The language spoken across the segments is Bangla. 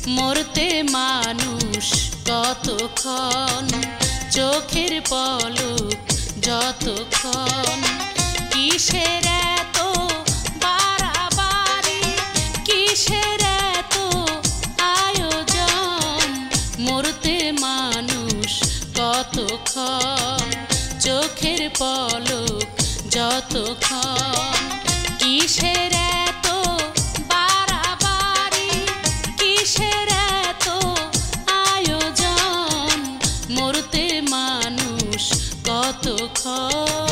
মরতে মানুষ কতক্ষণ, চোখের পলক যতক্ষণ। কিসের এত বাড়াবাড়ি, কিসের এত আয়োজন, মরতে মানুষ কতক্ষণ, চোখের পলক যতক্ষণ। কিসের এত বাড়াবাড়ি, কিসের এত আয়োজন, মরতে মানুষ কতক্ষণ।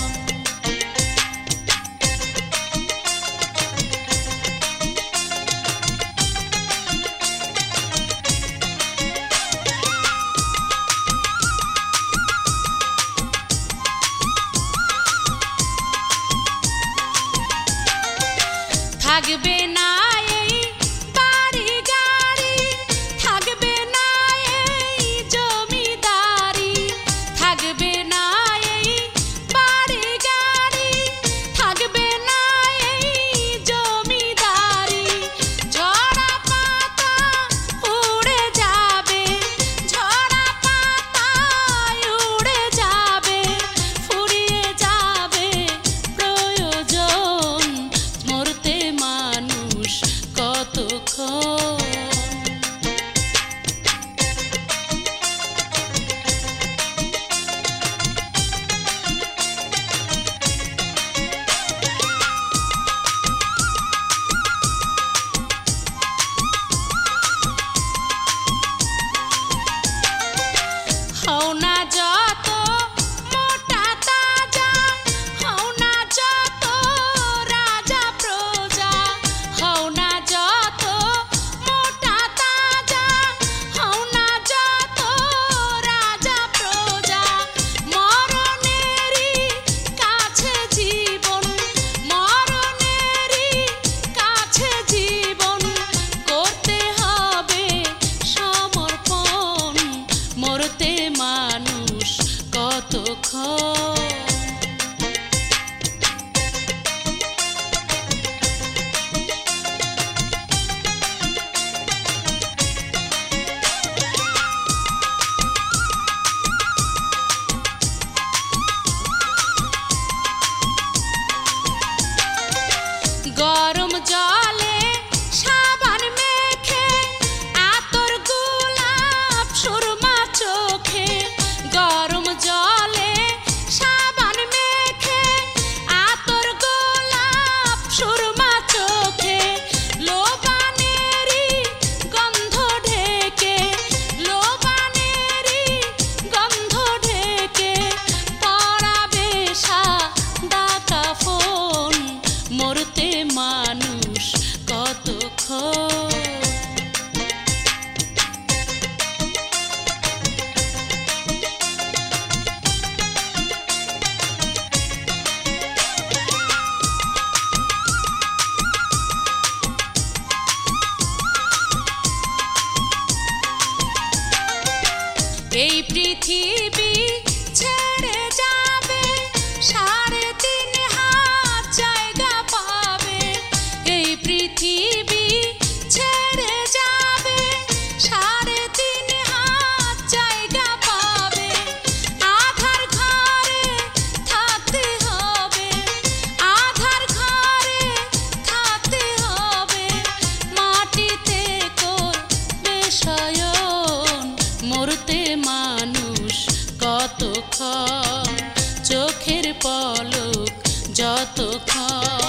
থাকবে না এই বাড়ি গাড়ি, থাকবে না এই জমিদারি, থাকবে না এই বাড়ি গাড়ি, থাকবে না এই জমিদারি। ঝরা পাতা উড়ে যাবে, ঝরা পাতা উড়ে যাবে, ফুরিয়ে যাবে প্রয়োজন, মরতে মানুষ কতক্ষণ। হও না যত মোটা তাজা, হও না যত রাজা প্রজা, হও না যত মোটা তাজা, হও না যত রাজা প্রজা। মরণেরই কাছে জীবন, মরণেরই কাছে জীবন, করতে হবে সমর্পণ, মরতে মানুষ কতক্ষণ। গরম জলে সাবান মেখে, আতর গোলাপ সুরমা চোখে, গরম জলে সাবান মেখে, আতর গোলাপ সুরমা চোখে। লোবানেরই গন্ধ ঢেকে, লোবানেরই গন্ধ ঢেকে, পরাবে সাদা কাফন, মরতে মানুষ কতক্ষণ। এই পৃথিবী ছেড়ে যাবে, 3.5 হাত জায়গা পাবে। এই পৃথিবী ছেড়ে যাবে, 3.5 হাত জায়গা পাবে। আধার ঘরে থাকতে হবে, আধার ঘরে থাকতে হবে, মাটিতে করবে শয়ন, মরতে মানুষ কতক্ষণ, চোখের পলক যতক্ষণ।